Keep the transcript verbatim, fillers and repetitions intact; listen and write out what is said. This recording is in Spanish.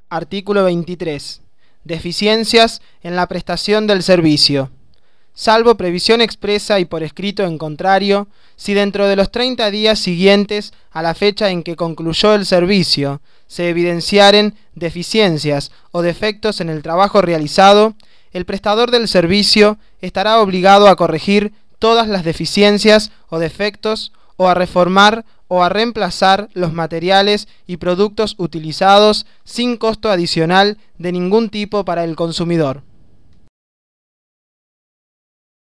Artículo veintitrés. Deficiencias en la prestación del servicio. Salvo previsión expresa y por escrito en contrario, si dentro de los treinta días siguientes a la fecha en que concluyó el servicio se evidenciaren deficiencias o defectos en el trabajo realizado, el prestador del servicio estará obligado a corregir todas las deficiencias o defectos o a reformar o a reemplazar los materiales y productos utilizados sin costo adicional de ningún tipo para el consumidor.